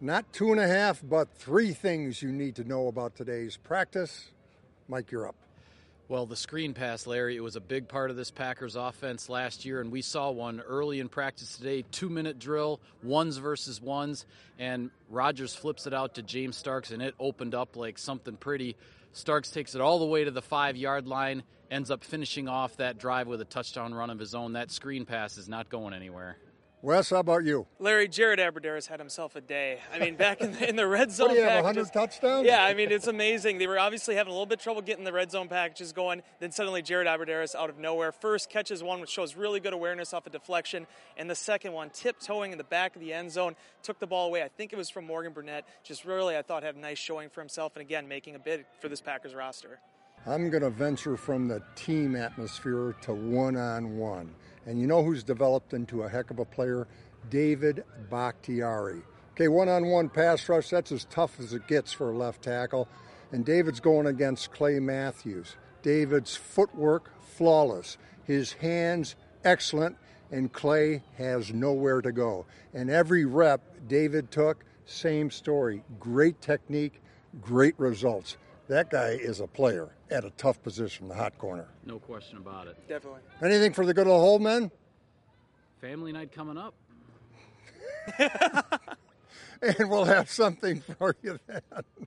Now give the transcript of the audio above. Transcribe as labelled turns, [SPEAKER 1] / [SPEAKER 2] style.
[SPEAKER 1] Not 2.5, but 3 things you need to know about today's practice. Mike, you're up.
[SPEAKER 2] Well, the screen pass, Larry, it was a big part of this Packers offense last year, and we saw one early in practice today, 2-minute drill, ones versus ones, and Rodgers flips it out to James Starks, and it opened up like something pretty. Starks takes it all the way to the 5-yard line, ends up finishing off that drive with a touchdown run of his own. That screen pass is not going anywhere.
[SPEAKER 1] Wes, how about you?
[SPEAKER 3] Larry, Jared Abbrederis had himself a day. I mean, back in the red zone
[SPEAKER 1] What do you have,
[SPEAKER 3] packages,
[SPEAKER 1] 100 touchdowns?
[SPEAKER 3] Yeah, I mean, it's amazing. They were obviously having a little bit of trouble getting the red zone packages going. Then suddenly Jared Abbrederis out of nowhere. First catches one, which shows really good awareness off a deflection. And the second one, tiptoeing in the back of the end zone, took the ball away. I think it was from Morgan Burnett. Just really, I thought, had a nice showing for himself. And again, making a bid for this Packers roster.
[SPEAKER 1] I'm going to venture from the team atmosphere to one-on-one. And you know who's developed into a heck of a player? David Bakhtiari. Okay, one-on-one pass rush, that's as tough as it gets for a left tackle. And David's going against Clay Matthews. David's footwork, flawless. His hands, excellent. And Clay has nowhere to go. And every rep David took, same story. Great technique, great results. That guy is a player at a tough position, the hot corner.
[SPEAKER 2] No question about it.
[SPEAKER 3] Definitely.
[SPEAKER 1] Anything for the good of the whole, men?
[SPEAKER 2] Family night coming up.
[SPEAKER 1] And we'll have something for you then.